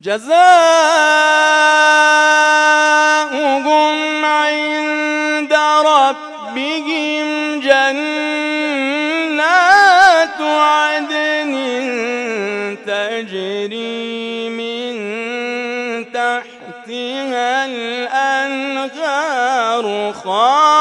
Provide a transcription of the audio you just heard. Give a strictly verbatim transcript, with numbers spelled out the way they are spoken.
جزاؤهم عند ربهم جنات عدن تجري من تحتها الأنهار خالدين